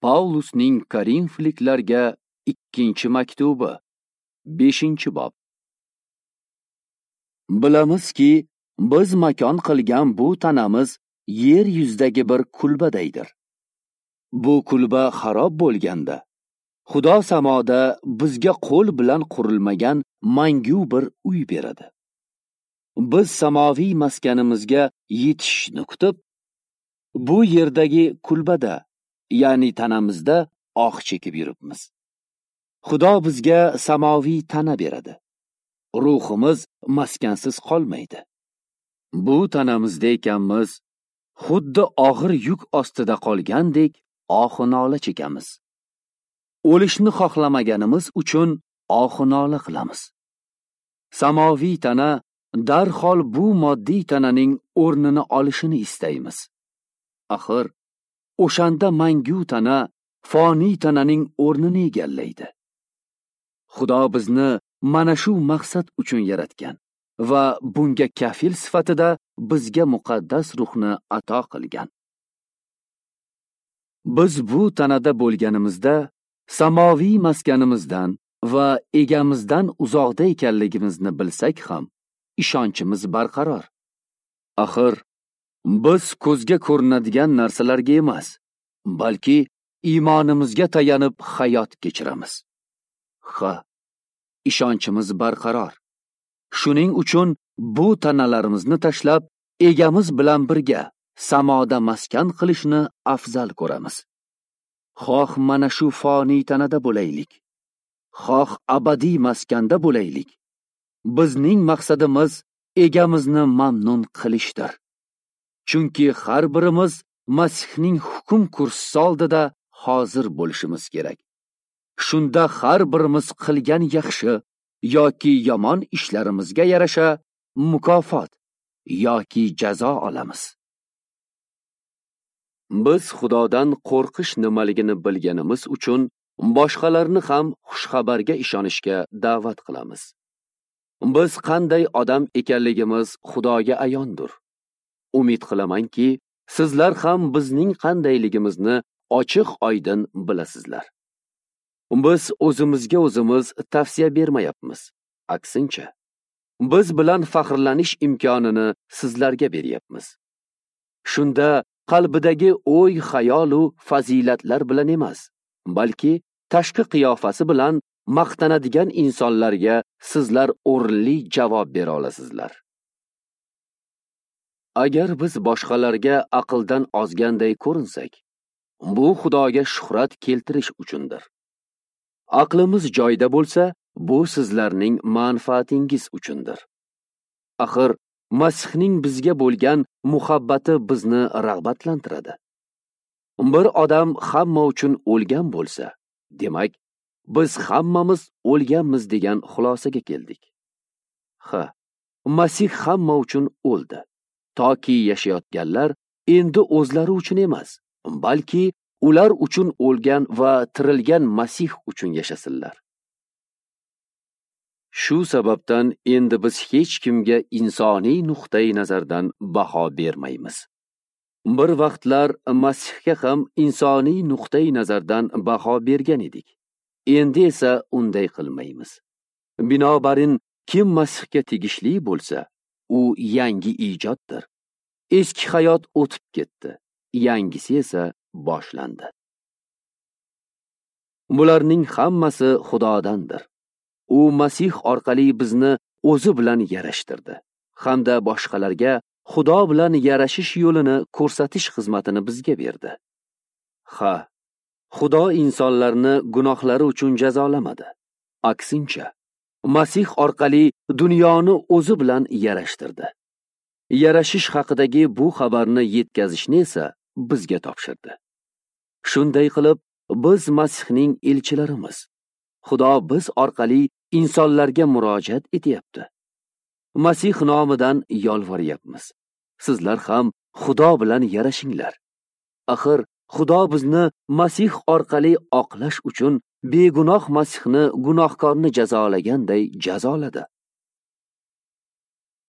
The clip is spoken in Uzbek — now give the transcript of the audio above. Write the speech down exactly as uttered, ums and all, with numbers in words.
Pavlusning Korinfliklarga ikkinchi maktubi, beshinchi bob. Bilamizki, biz makon qilgan bu tanamiz yer yuzidagi bir kulbadaydir. Bu kulba xarob bo'lganda, Xudo samoda bizga qo'l bilan qurilmagan mangu bir uy beradi. Biz samoviy maskanimizga yetishni kutib, bu yerdagi kulbada, ya'ni tanamizda oq chekib yuribmiz. Xudo bizga samoviy tana beradi. Ruhimiz maskansiz qolmaydi. Bu tanamizda ekanmiz, xuddi og'ir yuk ostida qolgandek oxinola chekamiz. O'lishni xohlamaganimiz uchun oxinola qilamiz. Samoviy tana darhol bu moddiy tananing o'rnini olishini istaymiz. Axir o'shanda mangu tana foniy tananing o'rnini egallaydi. Xudo bizni mana shu maqsad uchun yaratgan va bunga kafil sifatida bizga muqaddas ruhni ato qilgan. Biz bu tanada bo'lganimizda samoviy maskanimizdan va egamizdan uzoqda ekanligimizni bilsak ham, ishonchimiz barqaror. Axir biz ko'zga ko'rinadigan narsalarga emas, balki iymonimizga tayanib hayot kechiramiz. Ha, ishonchimiz barqaror. Shuning uchun bu tanalarimizni tashlab, egamiz bilan birga samoda maskan qilishni afzal ko'ramiz. Xoh mana shu foniy tanada bo'laylik, xoh abadiy maskanda bo'laylik, bizning maqsadimiz egamizni mamnun qilishdir. Chunki har birimiz Masihning hukm kursisi oldida hozir bo'lishimiz kerak. Shunda har birimiz qilgan yaxshi yoki yomon ishlarimizga yarasha mukofot yoki jazo olamiz. Biz Xudodan qo'rqish nimaligini bilganimiz uchun boshqalarni ham xushxabarga ishonishga da'vat qilamiz. Biz qanday odam ekanligimiz Xudoga ayondir. Umid qilamanki, sizlar ham bizning qandayligimizni ochiq-oydin bilasizlar. Biz o'zimizga o'zimiz tavsiya bermayapmiz. Aksincha, biz bilan faxrlanish imkonini sizlarga beryapmiz. Shunda qalbidagi o'y, xayol u fazilatlar bilan emas, balki tashqi qiyofasi bilan maqtanadigan insonlarga sizlar o'rinli javob bera olasizlar. Agar biz boshqalarga aqldan ozganday ko'rinsak, bu Xudoga shuhrat keltirish uchundir. Aqlimiz joyida bo'lsa, bu sizlarning manfaatingiz uchundir. Axir Masihning bizga bo'lgan muhabbati bizni rag'batlantiradi. Bir odam hamma uchun o'lgan bo'lsa, demak, biz hammamiz o'lganmiz degan xulosaga keldik. Ha, Masih hamma uchun o'ldi. Toki yashayotganlar endi o'zlari uchun emas, balki ular uchun o'lgan va tirilgan Masih uchun yashasinlar. Shu sababdan endi biz hech kimga insoniy nuqtai nazardan baho bermaymiz. Bir vaqtlar Masihga ham insoniy nuqtai nazardan baho bergan edik. Endi esa unday qilmaymiz. Binobarin kim Masihga tegishli bo'lsa, u yangi ijoddir. Eski hayot o'tib ketdi, yangisi esa boshlandi. Bularning hammasi Xudodandir. U Masih orqali bizni o'zi bilan yarashtirdi, hamda boshqalarga Xudo bilan yarashish yo'lini ko'rsatish xizmatini bizga berdi. Ha, Xudo insonlarni gunohlari uchun jazolamadi. Aksincha, Masih orqali dunyoni o'zi bilan yarashtirdi. Yarashish haqidagi bu xabarni yetkazishni esa bizga topshirdi. Shunday qilib, biz Masihning elchilarimiz. Xudo biz orqali insonlarga murojaat etyapti. Masih nomidan yolvoryapmiz. Sizlar ham Xudo bilan yarashinglar. Axir Xudo bizni Masih orqali oqlash uchun begunoh Masihni gunohkorni jazolaganday jazoladi.